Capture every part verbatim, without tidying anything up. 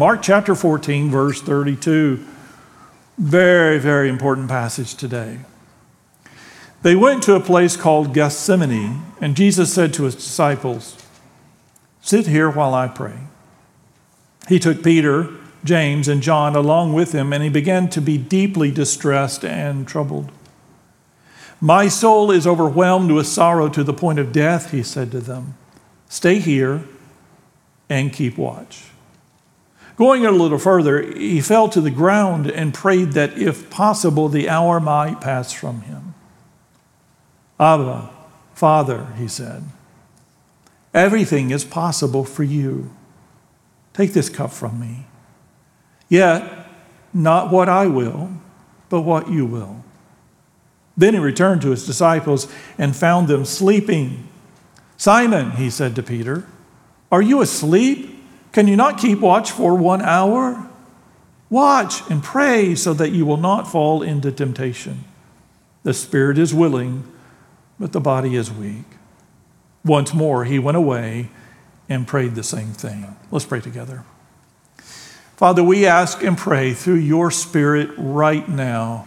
Mark chapter fourteen, verse thirty-two. Very, very important passage today. They went to a place called Gethsemane, and Jesus said to his disciples, "Sit here while I pray." He took Peter, James, and John along with him, and he began to be deeply distressed and troubled. "My soul is overwhelmed with sorrow to the point of death," he said to them. "Stay here and keep watch." Going a little further, he fell to the ground and prayed that if possible, the hour might pass from him. "Abba, Father," he said, "everything is possible for you. Take this cup from me. Yet, not what I will, but what you will." Then he returned to his disciples and found them sleeping. "Simon," he said to Peter, "are you asleep? Can you not keep watch for one hour? Watch and pray so that you will not fall into temptation. The spirit is willing, but the body is weak." Once more he went away and prayed the same thing. Let's pray together. Father, we ask and pray through your Spirit right now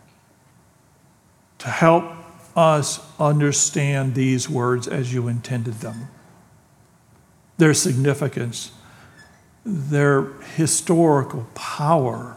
to help us understand these words as you intended them. Their significance, their historical power.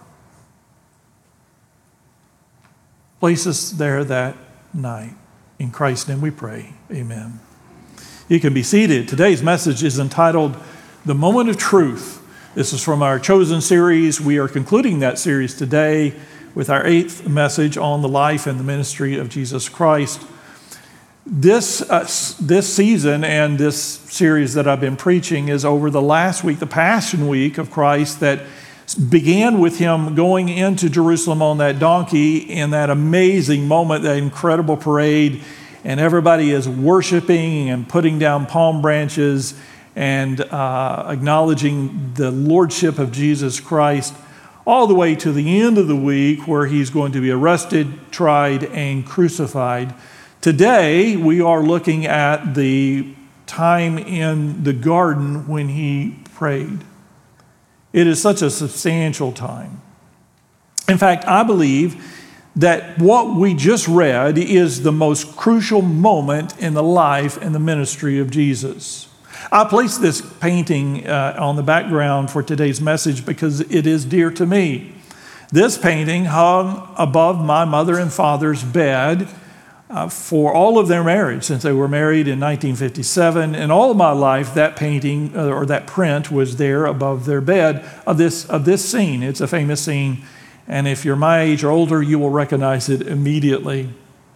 Place us there that night. In Christ's name we pray. Amen. You can be seated. Today's message is entitled The Moment of Truth. This is from our Chosen series. We are concluding that series today with our eighth message on the life and the ministry of Jesus Christ. This, uh, this season and this series that I've been preaching is over the last week, the Passion Week of Christ, that began with him going into Jerusalem on that donkey in that amazing moment, that incredible parade, and everybody is worshiping and putting down palm branches and uh, acknowledging the lordship of Jesus Christ, all the way to the end of the week where he's going to be arrested, tried, and crucified. Today, we are looking at the time in the garden when he prayed. It is such a substantial time. In fact, I believe that what we just read is the most crucial moment in the life and the ministry of Jesus. I placed this painting uh, on the background for today's message because it is dear to me. This painting hung above my mother and father's bed Uh, for all of their marriage, since they were married in nineteen fifty-seven. And all of my life, that painting uh, or that print was there above their bed of this, of this scene. It's a famous scene. And if you're my age or older, you will recognize it immediately.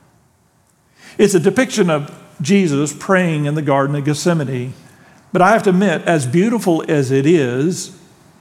It's a depiction of Jesus praying in the Garden of Gethsemane. But I have to admit, as beautiful as it is,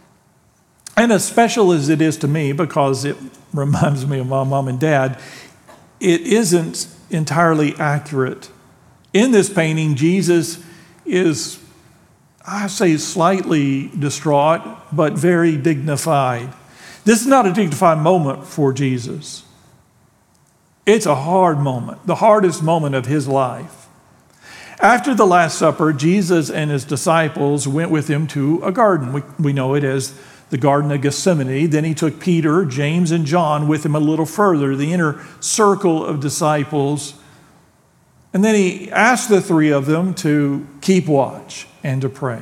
and as special as it is to me because it reminds me of my mom and dad, it isn't entirely accurate. In this painting, Jesus is, I say, slightly distraught, but very dignified. This is not a dignified moment for Jesus. It's a hard moment, the hardest moment of his life. After the Last Supper, Jesus and his disciples went with him to a garden. We, we know it as the Garden of Gethsemane. Then he took Peter, James, and John with him a little further, the inner circle of disciples. And then he asked the three of them to keep watch and to pray.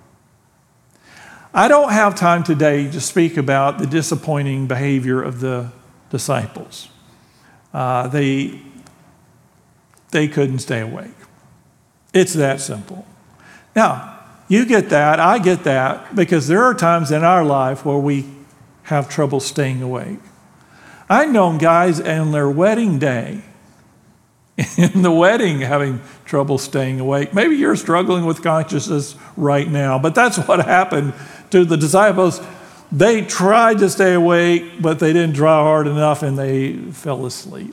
I don't have time today to speak about the disappointing behavior of the disciples. Uh, they, they couldn't stay awake. It's that simple. Now, you get that, I get that, because there are times in our life where we have trouble staying awake. I've known guys on their wedding day, in the wedding, having trouble staying awake. Maybe you're struggling with consciousness right now, but that's what happened to the disciples. They tried to stay awake, but they didn't try hard enough and they fell asleep.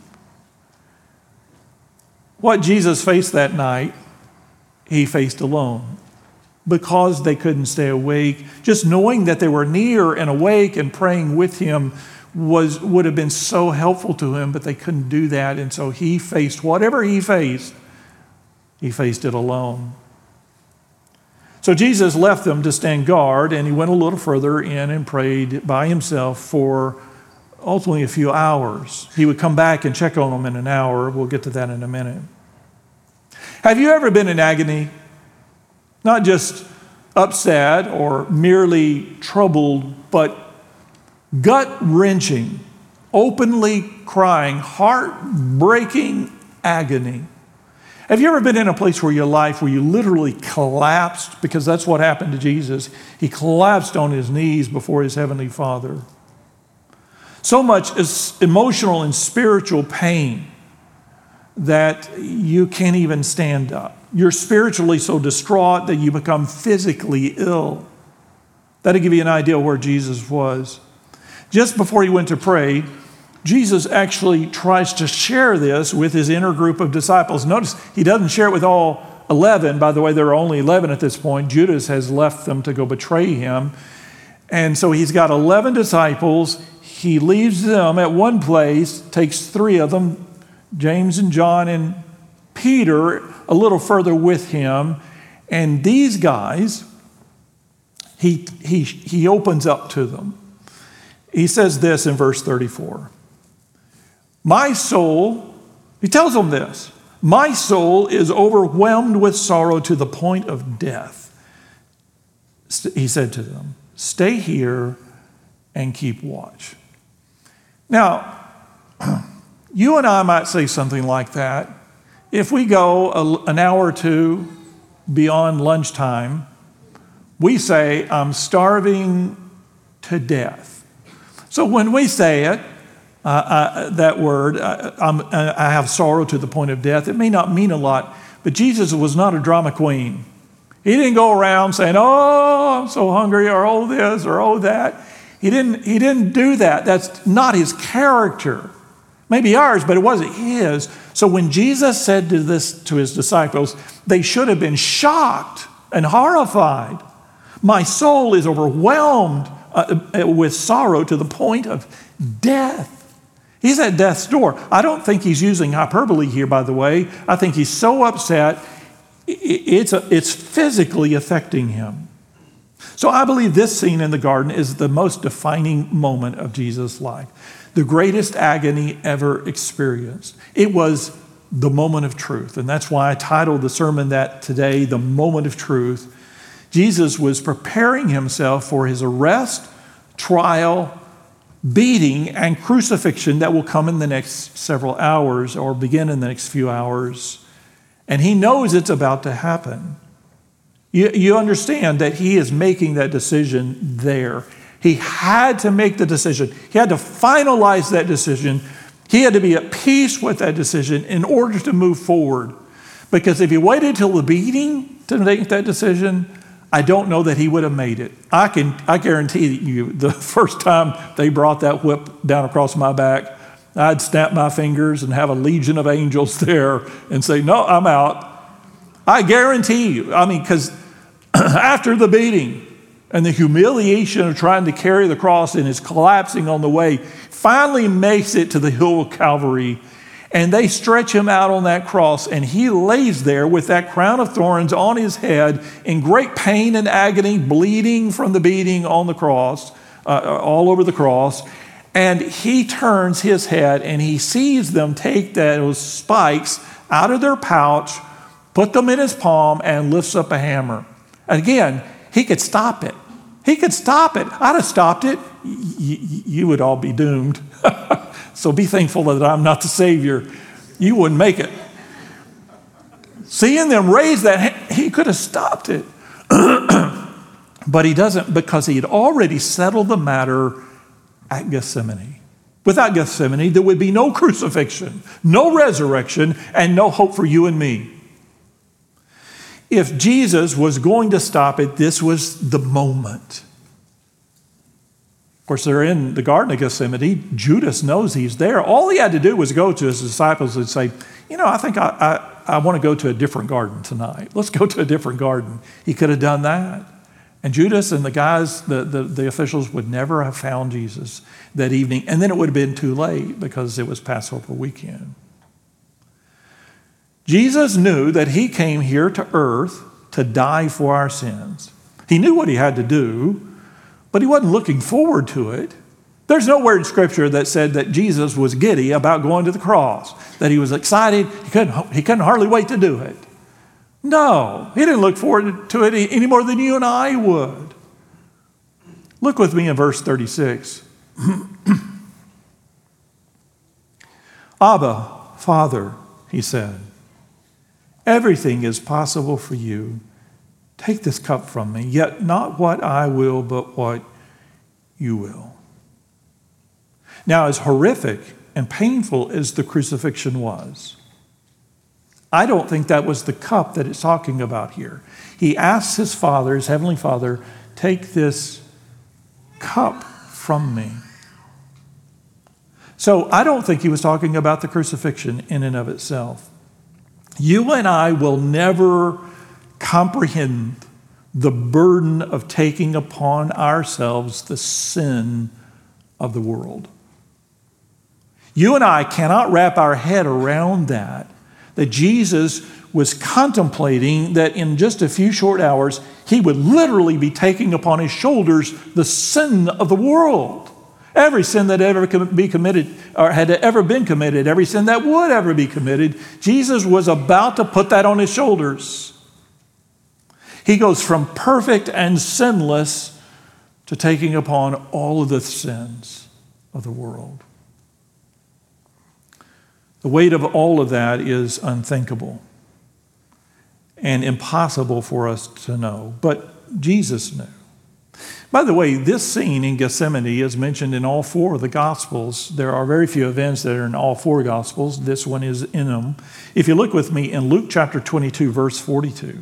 What Jesus faced that night, he faced alone. Because they couldn't stay awake, just knowing that they were near and awake and praying with him was would have been so helpful to him, but they couldn't do that. And so he faced whatever he faced, he faced it alone. So Jesus left them to stand guard, and he went a little further in and prayed by himself for ultimately a few hours. He would come back and check on them in an hour. We'll get to that in a minute. Have you ever been in agony? Not just upset or merely troubled, but gut-wrenching, openly crying, heart-breaking agony. Have you ever been in a place where your life where you literally collapsed? Because that's what happened to Jesus. He collapsed on his knees before his heavenly Father. So much is emotional and spiritual pain that you can't even stand up. You're spiritually so distraught that you become physically ill. That'll give you an idea where Jesus was. Just before he went to pray, Jesus actually tries to share this with his inner group of disciples. Notice he doesn't share it with all eleven. By the way, there are only eleven at this point. Judas has left them to go betray him. And so he's got eleven disciples. He leaves them at one place, takes three of them, James and John and Peter, a little further with him. And these guys, he, he, he opens up to them. He says this in verse thirty-four. My soul, he tells them this, my soul is overwhelmed with sorrow to the point of death. He said to them, stay here and keep watch. Now, you and I might say something like that. If we go a, an hour or two beyond lunchtime, we say, I'm starving to death. So when we say it, uh, uh, that word, uh, I'm, uh, I have sorrow to the point of death, it may not mean a lot, but Jesus was not a drama queen. He didn't go around saying, oh, I'm so hungry, or oh this, or oh that. He didn't, he didn't do that. That's not his character. Maybe ours, but it wasn't his. So when Jesus said to this to his disciples, they should have been shocked and horrified. My soul is overwhelmed uh, with sorrow to the point of death. He's at death's door. I don't think he's using hyperbole here, by the way. I think he's so upset, it's, a, it's physically affecting him. So I believe this scene in the garden is the most defining moment of Jesus' life. The greatest agony ever experienced. It was the moment of truth. And that's why I titled the sermon that today, The Moment of Truth. Jesus was preparing himself for his arrest, trial, beating, and crucifixion that will come in the next several hours or begin in the next few hours. And he knows it's about to happen. You, you understand that he is making that decision there. He had to make the decision. He had to finalize that decision. He had to be at peace with that decision in order to move forward. Because if he waited till the beating to make that decision, I don't know that he would have made it. I can, I guarantee you, the first time they brought that whip down across my back, I'd snap my fingers and have a legion of angels there and say, no, I'm out. I guarantee you. I mean, because after the beating and the humiliation of trying to carry the cross and his collapsing on the way, finally makes it to the hill of Calvary, and they stretch him out on that cross, and he lays there with that crown of thorns on his head in great pain and agony, bleeding from the beating on the cross, uh, all over the cross. And he turns his head and he sees them take those spikes out of their pouch, put them in his palm, and lifts up a hammer. Again, he could stop it. He could stop it. I'd have stopped it. Y- y- you would all be doomed. So be thankful that I'm not the Savior. You wouldn't make it. Seeing them raise that hand, he could have stopped it. But he doesn't, because he had already settled the matter at Gethsemane. Without Gethsemane, there would be no crucifixion, no resurrection, and no hope for you and me. If Jesus was going to stop it, this was the moment. Of course, they're in the Garden of Gethsemane. Judas knows he's there. All he had to do was go to his disciples and say, you know, I think I, I, I want to go to a different garden tonight. Let's go to a different garden. He could have done that. And Judas and the guys, the, the, the officials, would never have found Jesus that evening. And then it would have been too late because it was Passover weekend. Jesus knew that he came here to earth to die for our sins. He knew what he had to do, but he wasn't looking forward to it. There's nowhere in Scripture that said that Jesus was giddy about going to the cross, that he was excited, he couldn't, he couldn't hardly wait to do it. No, he didn't look forward to it any more than you and I would. Look with me in verse thirty-six. Abba, Father, he said, everything is possible for you. Take this cup from me, yet not what I will, but what you will. Now, as horrific and painful as the crucifixion was, I don't think that was the cup that it's talking about here. He asks his Father, his heavenly Father, take this cup from me. So I don't think he was talking about the crucifixion in and of itself. You and I will never comprehend the burden of taking upon ourselves the sin of the world. You and I cannot wrap our head around that, that Jesus was contemplating that in just a few short hours, he would literally be taking upon his shoulders the sin of the world. Every sin that ever could be committed or had ever been committed, every sin that would ever be committed, Jesus was about to put that on his shoulders. He goes from perfect and sinless to taking upon all of the sins of the world. The weight of all of that is unthinkable and impossible for us to know, but Jesus knew. By the way, this scene in Gethsemane is mentioned in all four of the Gospels. There are very few events that are in all four Gospels. This one is in them. If you look with me in Luke chapter twenty-two, verse forty-two.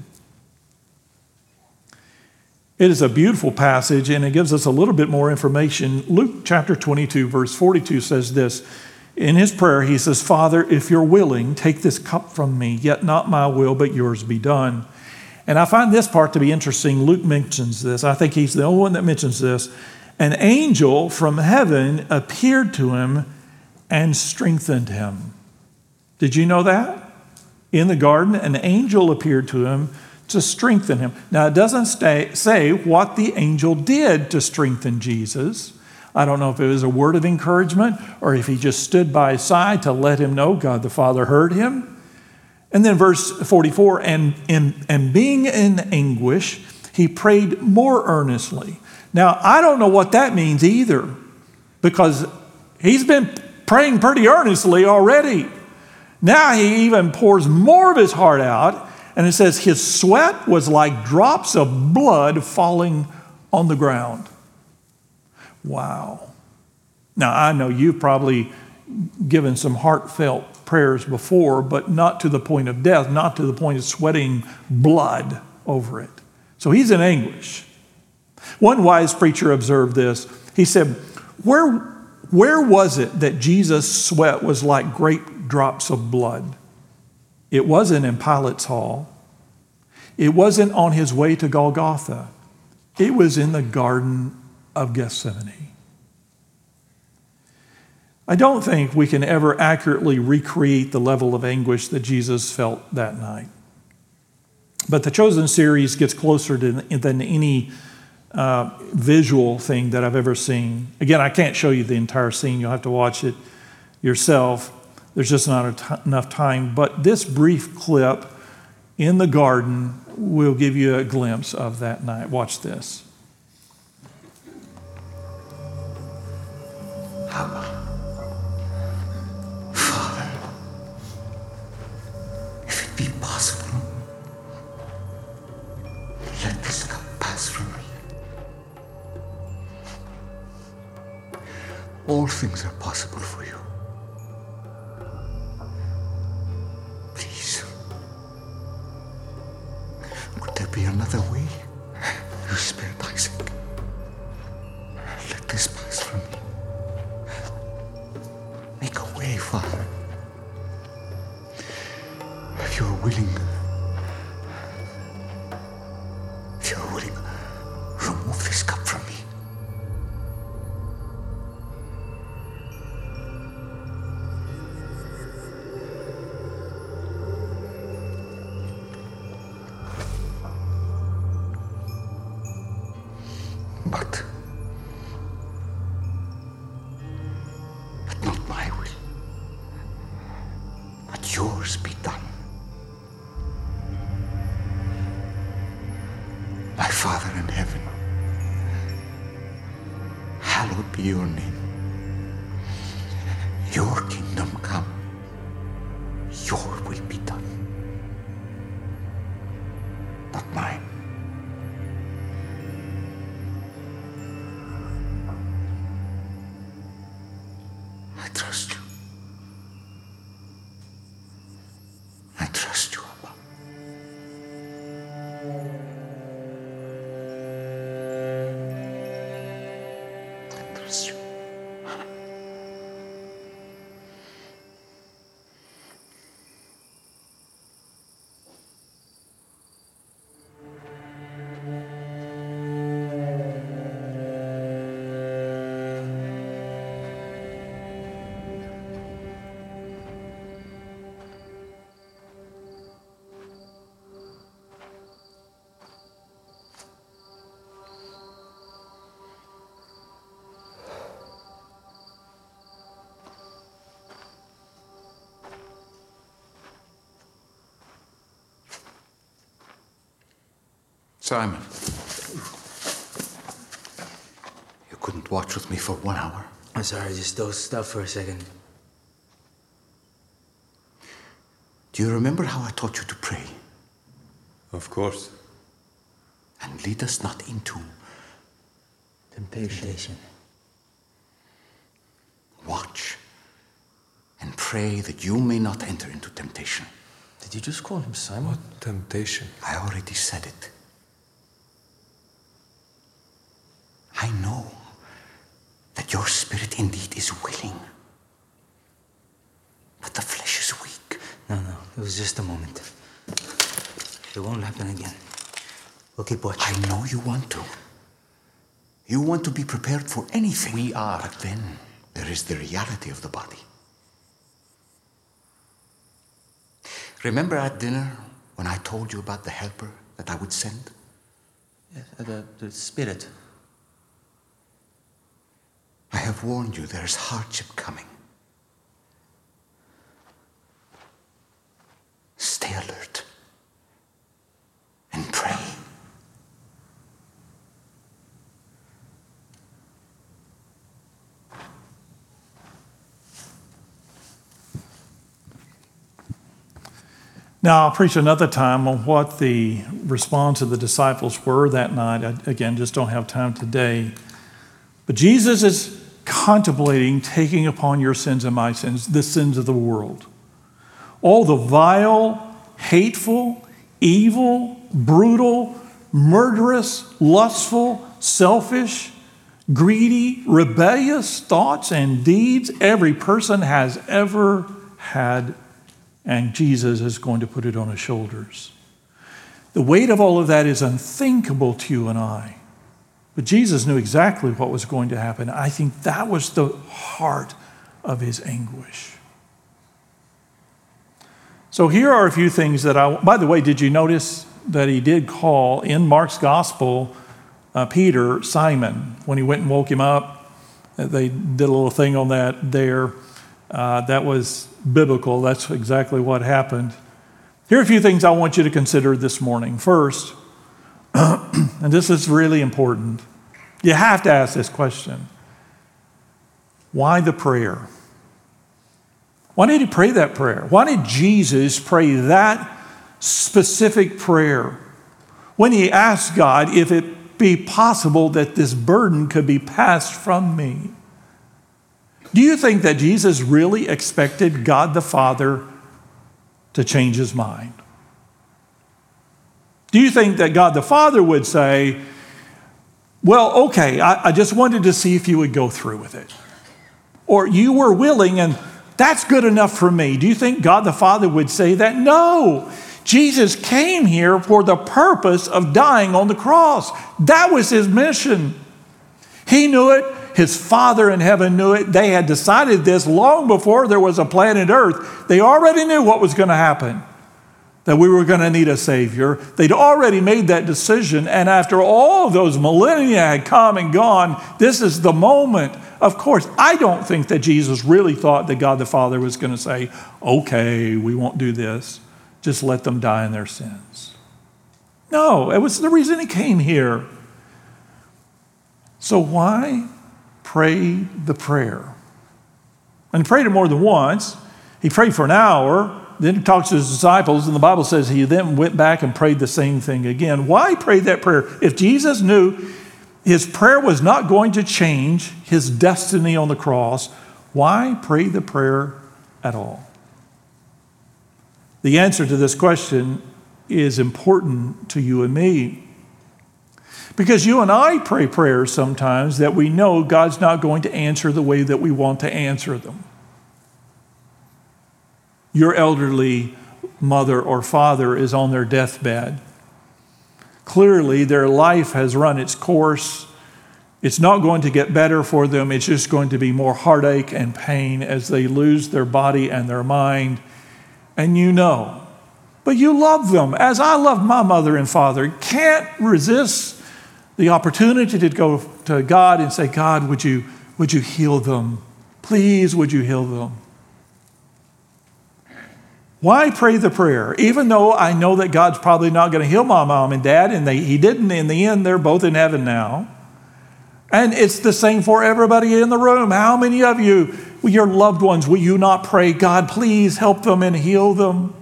It is a beautiful passage, and it gives us a little bit more information. Luke chapter twenty-two, verse forty-two says this. In his prayer, he says, Father, if you're willing, take this cup from me, yet not my will, but yours be done. And I find this part to be interesting. Luke mentions this. I think he's the only one that mentions this. An angel from heaven appeared to him and strengthened him. Did you know that? In the garden, an angel appeared to him to strengthen him. Now, it doesn't stay, say what the angel did to strengthen Jesus. I don't know if it was a word of encouragement or if he just stood by his side to let him know God the Father heard him. And then verse forty-four, and, and, and being in anguish, he prayed more earnestly. Now, I don't know what that means either, because he's been praying pretty earnestly already. Now he even pours more of his heart out, and it says his sweat was like drops of blood falling on the ground. Wow. Now, I know you've probably given some heartfelt prayers before, but not to the point of death, not to the point of sweating blood over it. So he's in anguish. One wise preacher observed this. He said, where, where was it that Jesus' sweat was like great drops of blood? It wasn't in Pilate's hall. It wasn't on his way to Golgotha. It was in the Garden of Gethsemane. I don't think we can ever accurately recreate the level of anguish that Jesus felt that night. But the Chosen series gets closer to, than any uh, visual thing that I've ever seen. Again, I can't show you the entire scene. You'll have to watch it yourself. There's just not t- enough time. But this brief clip in the garden will give you a glimpse of that night. Watch this. Abba. Be possible. Let this cup pass from me. All things are possible for you. Please. Could there be another way? You spared Isaac. Let this pass from me. Make a way, Father. If you're willing, if you're willing, remove this cup from me. But, but not my will, but yours be done. My Father in heaven, hallowed be your name. Your kingdom come, your will be done, not mine. I trust you. I trust you, Abba. I trust you. Simon, you couldn't watch with me for one hour. I'm sorry, just dozed off for a second. Do you remember how I taught you to pray? Of course. And lead us not into Temptation. Temptation. watch and pray that you may not enter into temptation. Did you just call him Simon? What temptation? I already said it. I know that your spirit indeed is willing, but the flesh is weak. No, no, it was just a moment. It won't happen again. We'll keep watching. I know you want to. You want to be prepared for anything. We are. But then there is the reality of the body. Remember at dinner when I told you about the helper that I would send? Yeah, the, the spirit. I have warned you there is hardship coming. Stay alert and pray. Now, I'll preach another time on what the response of the disciples were that night. I, again, just don't have time today. But Jesus is contemplating taking upon your sins and my sins, the sins of the world. All the vile, hateful, evil, brutal, murderous, lustful, selfish, greedy, rebellious thoughts and deeds every person has ever had, and Jesus is going to put it on his shoulders. The weight of all of that is unthinkable to you and I. But Jesus knew exactly what was going to happen. I think that was the heart of his anguish. So here are a few things that I, by the way, did you notice that he did call in Mark's gospel uh, Peter Simon when he went and woke him up? They did a little thing on that there. Uh, that was biblical. That's exactly what happened. Here are a few things I want you to consider this morning. First, and this is really important, you have to ask this question. Why the prayer? Why did he pray that prayer? Why did Jesus pray that specific prayer when he asked God if it be possible that this burden could be passed from me? Do you think that Jesus really expected God the Father to change his mind? Do you think that God the Father would say, well, okay, I, I just wanted to see if you would go through with it? Or you were willing and that's good enough for me. Do you think God the Father would say that? No. Jesus came here for the purpose of dying on the cross. That was his mission. He knew it. His Father in heaven knew it. They had decided this long before there was a planet Earth. They already knew what was going to happen. that we were going to need a Savior. They'd already made that decision, and after all those millennia had come and gone, this is the moment. Of course, I don't think that Jesus really thought that God the Father was going to say, okay, we won't do this. Just let them die in their sins. No, it was the reason he came here. So why pray the prayer? And he prayed it more than once. He prayed for an hour. Then he talks to his disciples, and the Bible says he then went back and prayed the same thing again. Why pray that prayer? If Jesus knew his prayer was not going to change his destiny on the cross, why pray the prayer at all? The answer to this question is important to you and me. Because you and I pray prayers sometimes that we know God's not going to answer the way that we want to answer them. Your elderly mother or father is on their deathbed. Clearly, their life has run its course. It's not going to get better for them. It's just going to be more heartache and pain as they lose their body and their mind. And you know, but you love them as I love my mother and father. Can't resist the opportunity to go to God and say, God, would you, would you heal them? Please, would you heal them? Why pray the prayer? Even though I know that God's probably not going to heal my mom and dad, and they, he didn't in the end, they're both in heaven now. And it's the same for everybody in the room. How many of you, your loved ones, will you not pray, God, please help them and heal them?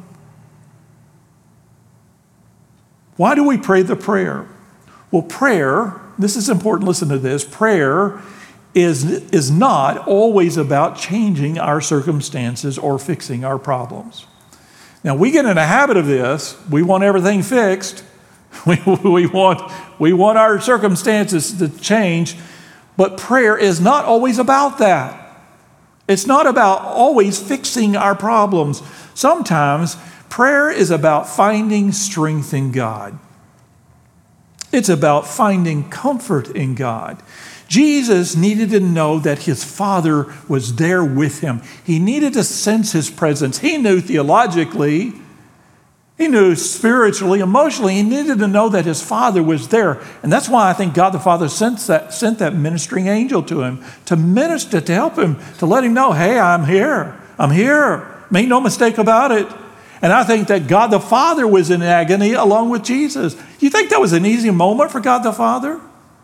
Why do we pray the prayer? Well, prayer, this is important, listen to this, prayer is, is not always about changing our circumstances or fixing our problems. Now, we get in a habit of this. We want everything fixed. We, we, want, we want our circumstances to change. But prayer is not always about that. It's not about always fixing our problems. Sometimes prayer is about finding strength in God. It's about finding comfort in God. Jesus needed to know that his Father was there with him. He needed to sense his presence. He knew theologically, he knew spiritually, emotionally, he needed to know that his Father was there. And that's why I think God the Father sent that, sent that ministering angel to him to minister, to help him, to let him know, hey, I'm here. I'm here. Make no mistake about it. And I think that God the Father was in agony along with Jesus. You think that was an easy moment for God the Father?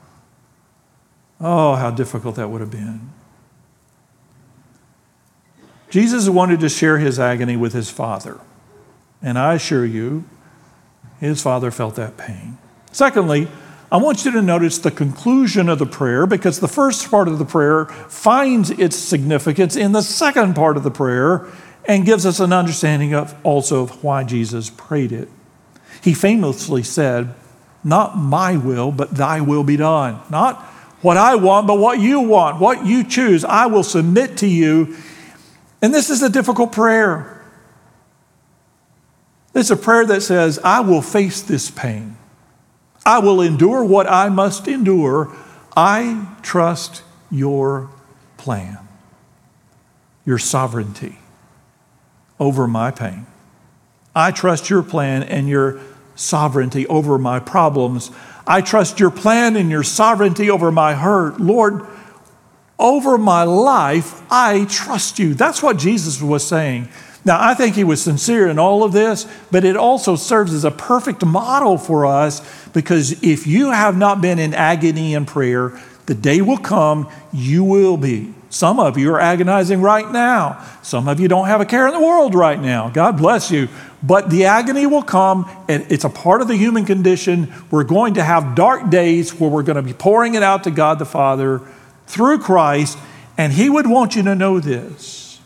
Oh, how difficult that would have been. Jesus wanted to share his agony with his Father. And I assure you, his Father felt that pain. Secondly, I want you to notice the conclusion of the prayer, because the first part of the prayer finds its significance in the second part of the prayer and gives us an understanding of also of why Jesus prayed it. He famously said, not my will, but thy will be done. Not what I want, but what you want, what you choose, I will submit to you. And this is a difficult prayer. It's a prayer that says, I will face this pain. I will endure what I must endure. I trust your plan, your sovereignty over my pain. I trust your plan and your sovereignty over my problems. I trust your plan and your sovereignty over my hurt. Lord, over my life, I trust you. That's what Jesus was saying. Now, I think he was sincere in all of this, but it also serves as a perfect model for us, because if you have not been in agony in prayer, the day will come you will be. Some of you are agonizing right now. Some of you don't have a care in the world right now. God bless you. But the agony will come, and it's a part of the human condition. We're going to have dark days where we're going to be pouring it out to God the Father through Christ, and he would want you to know this.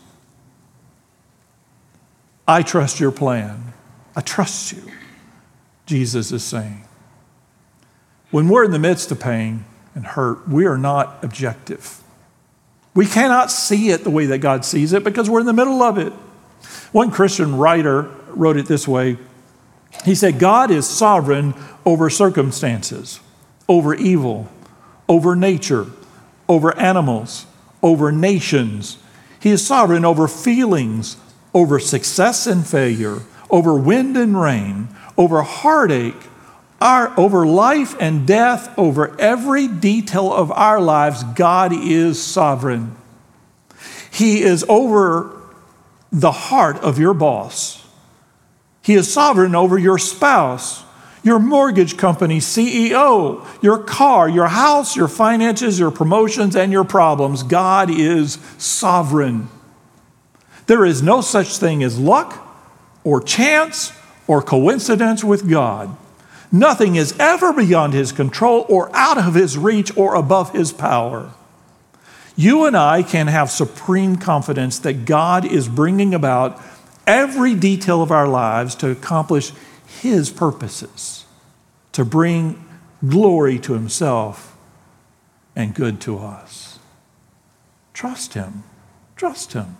I trust your plan. I trust you, Jesus is saying. When we're in the midst of pain and hurt, we are not objective. We cannot see it the way that God sees it because we're in the middle of it. One Christian writer wrote it this way. He said, God is sovereign over circumstances, over evil, over nature, over animals, over nations. He is sovereign over feelings, over success and failure, over wind and rain, over heartache, our, over life and death, over every detail of our lives, God is sovereign. He is over the heart of your boss. He is sovereign over your spouse, your mortgage company C E O, your car, your house, your finances, your promotions, and your problems. God is sovereign. There is no such thing as luck or chance or coincidence with God. Nothing is ever beyond his control or out of his reach or above his power. You and I can have supreme confidence that God is bringing about every detail of our lives to accomplish his purposes, to bring glory to himself and good to us. Trust him. Trust him.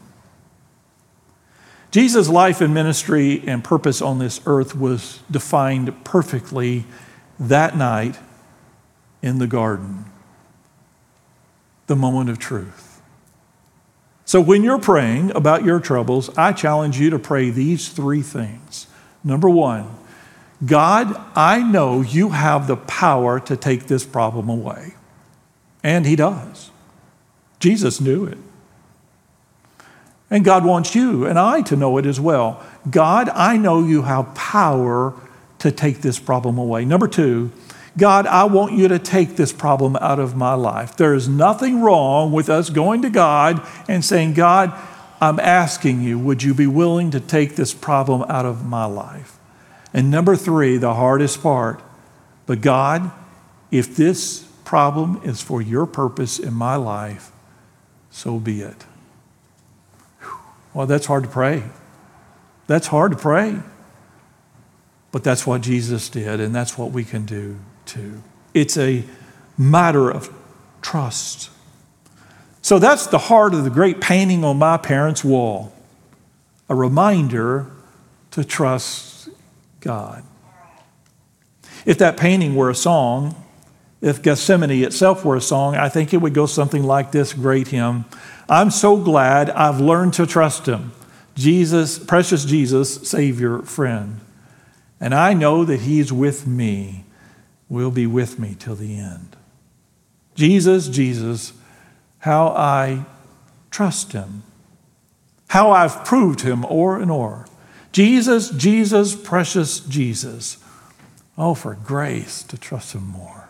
Jesus' life and ministry and purpose on this earth was defined perfectly that night in the garden, the moment of truth. So when you're praying about your troubles, I challenge you to pray these three things. Number one, God, I know you have the power to take this problem away. And he does. Jesus knew it. And God wants you and I to know it as well. God, I know you have power to take this problem away. Number two, God, I want you to take this problem out of my life. There is nothing wrong with us going to God and saying, God, I'm asking you, would you be willing to take this problem out of my life? And number three, the hardest part, but God, if this problem is for your purpose in my life, so be it. Well, that's hard to pray. That's hard to pray. But that's what Jesus did, and that's what we can do too. It's a matter of trust. So that's the heart of the great painting on my parents' wall. A reminder to trust God. If that painting were a song, if Gethsemane itself were a song, I think it would go something like this great hymn. I'm so glad I've learned to trust him. Jesus, precious Jesus, Savior, friend. And I know that he's with me, will be with me till the end. Jesus, Jesus, how I trust him. How I've proved him o'er and o'er. Jesus, Jesus, precious Jesus. Oh, for grace to trust him more.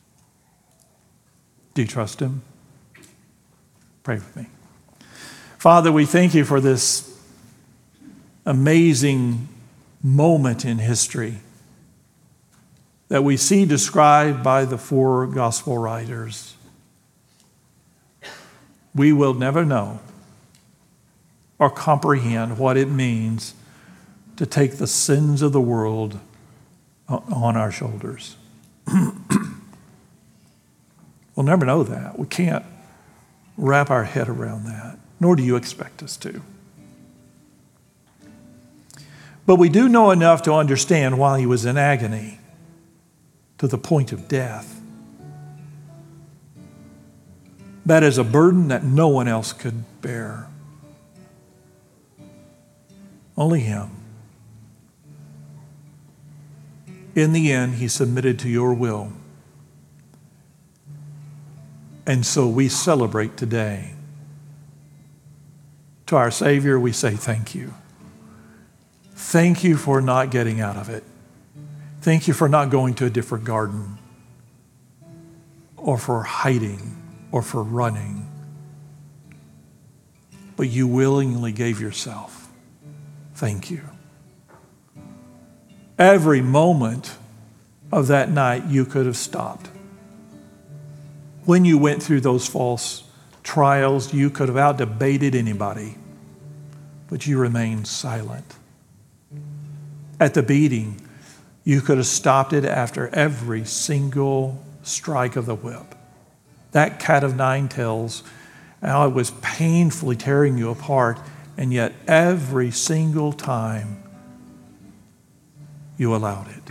Do you trust him? Pray with me. Father, we thank you for this amazing moment in history that we see described by the four gospel writers. We will never know or comprehend what it means to take the sins of the world on our shoulders. We'll never know that. We can't wrap our head around that, nor do you expect us to. But we do know enough to understand while he was in agony to the point of death. That is a burden that no one else could bear. Only him. In the end, he submitted to your will. And so we celebrate today. To our Savior, we say thank you. Thank you for not getting out of it. Thank you for not going to a different garden, or for hiding, or for running. But you willingly gave yourself. Thank you. Every moment of that night you could have stopped. When you went through those false trials, you could have out-debated anybody, but you remained silent. At the beating, you could have stopped it after every single strike of the whip. That cat of nine tails, how it was painfully tearing you apart, and yet every single time you allowed it.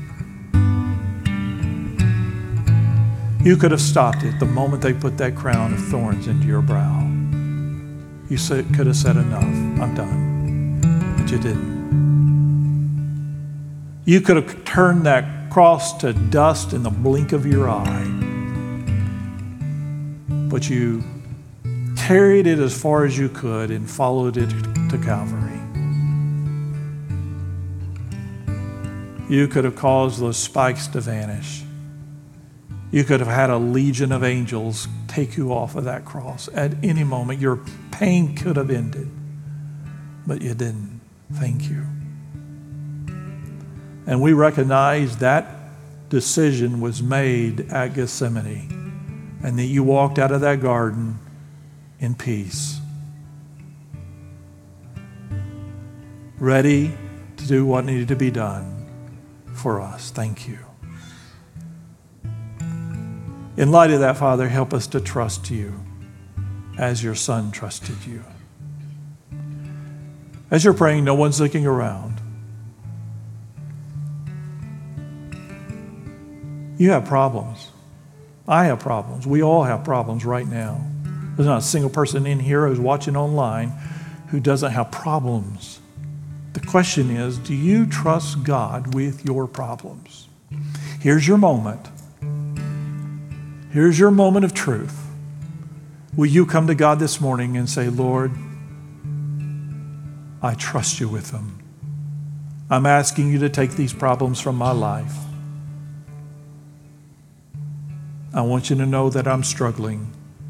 You could have stopped it the moment they put that crown of thorns into your brow. You could have said, enough, I'm done. But you didn't. You could have turned that cross to dust in the blink of your eye. But you carried it as far as you could and followed it to Calvary. You could have caused those spikes to vanish. You could have had a legion of angels take you off of that cross at any moment. Your pain could have ended, but you didn't. Thank you. And we recognize that decision was made at Gethsemane, and that you walked out of that garden in peace, ready to do what needed to be done for us. Thank you. In light of that, Father, help us to trust you as your Son trusted you. As you're praying, no one's looking around. You have problems. I have problems. We all have problems right now. There's not a single person in here who's watching online who doesn't have problems. The question is, do you trust God with your problems? Here's your moment. Here's your moment of truth. Will you come to God this morning and say, Lord, I trust you with them. I'm asking you to take these problems from my life. I want you to know that I'm struggling.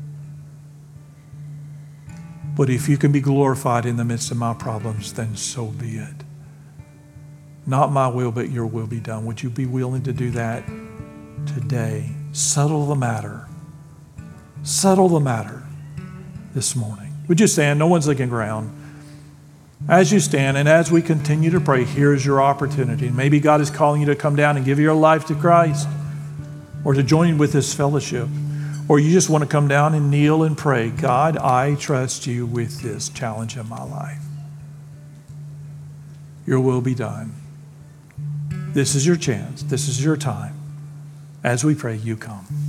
But if you can be glorified in the midst of my problems, then so be it. Not my will, but your will be done. Would you be willing to do that today? Settle the matter. Settle the matter this morning. Would you stand? No one's looking around. As you stand and as we continue to pray, here's your opportunity. Maybe God is calling you to come down and give your life to Christ, or to join with this fellowship. Or you just want to come down and kneel and pray, God, I trust you with this challenge in my life. Your will be done. This is your chance. This is your time. As we pray, you come.